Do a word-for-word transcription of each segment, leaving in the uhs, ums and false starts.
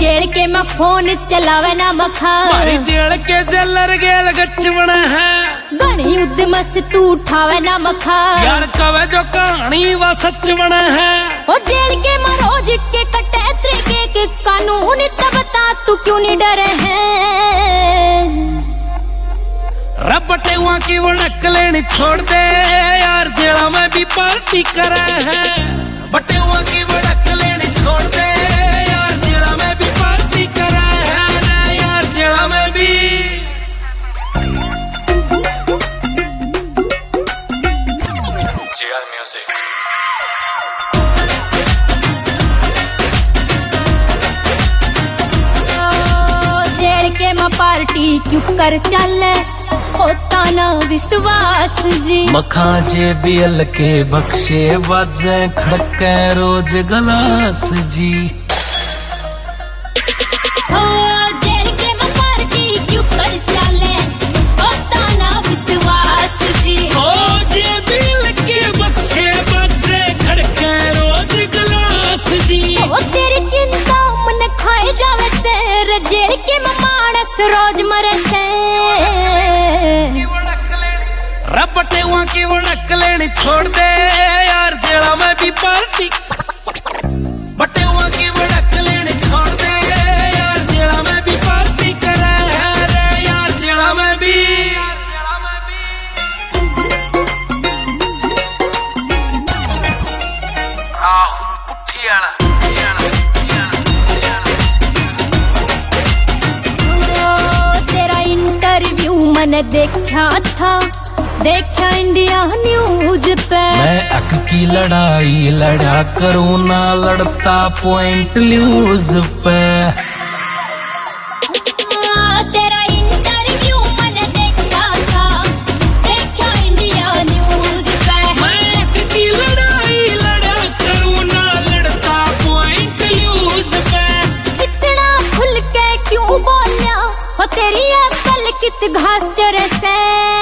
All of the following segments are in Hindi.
जेल के मैं फोन चलावे ना मखा मारी जेल के जेलर गेल गचवना है गणी युद्ध मस तू उठावे ना मखा यार कवे जो कहानी वा सच बना है ओ जेल के मरोज के कटे तरीके के कानून तब बता तू क्यों नहीं डरे हैं रबटे वहां की वड़क लेनी छोड़ दे यार जेला में भी पार्टी करे है बटे वहां की वड़क लेनी छोड़ दे यार जेला में भी पार्टी करे है यार जेला में भी जेल म्यूजिक जेल के मैं पार्टी क्यों कर चले होता ना विश्वास जी मखा जे बियल के बख्शे बाजे खड़के रोज गलास जी ओ जेल के मैं पार्टी क्यों कर चले होता ना विश्वास जी ओ जे बियल के बख्शे बाजे खड़के रोज गलास जी ओ तेरी चिंता मन खाए जावे से जेल के मैं मानस रोज मरे से रबटे वहां की वड़क लेनी छोड़ दे यार जेला में भी पार्टी बटे वहां की वड़क लेनी छोड़ दे यार जेला में भी पार्टी करे रे यार जेला में भी जेला में भी राहुल पुठियाला तेरा इंटरव्यू मैंने देखा था देखा इंडिया न्यूज पे मैं अक की लड़ाई लड़ा करूँ ना लड़ता पॉइंट न्यूज पे तेरा इंटरव्यू मैंने देखा था देखा इंडिया न्यूज पे मैं अक की लड़ाई लड़ा करूँ ना लड़ता पॉइंट न्यूज पे इतना खुल के क्यों बोलिया हो तेरी अकल कित घास चरे से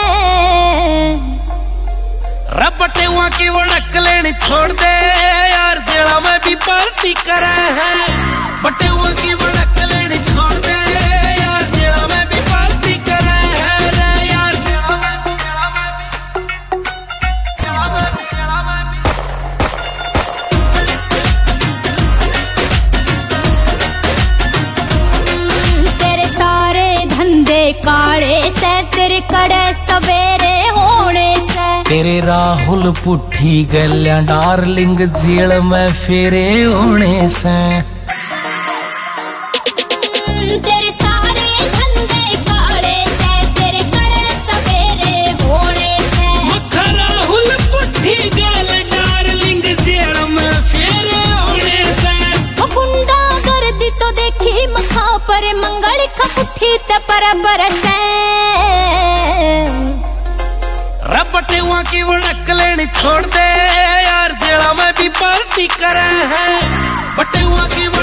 रबटे वहां की वड़क लेनी छोड़ दे यार जेला में भी पार्टी करे है बटे वहां की वड़क लेनी छोड़ दे यार जेला में भी पार्टी करे है रे यार जेला में भी जेला में भी जेला में भी जेला में भी तेरे सारे धंधे काले से तेरे कड़े सवेरे होने से तेरे राहुल पुठी गल्या डार्लिंग जेल में फेरे होने से तेरे सारे धंधे काले से तेरे कड़े सवेरे होने से मक्खा राहुल पुठी गल डार्लिंग जेल में फेरे होने से गुंडा गर्दी तो देखी मखा पर मंगल खपुठी ते पर बरसे रबटे वहां की वड़क लेनी छोड़ दे यार जेला में भी पार्टी करे है बटे वहां की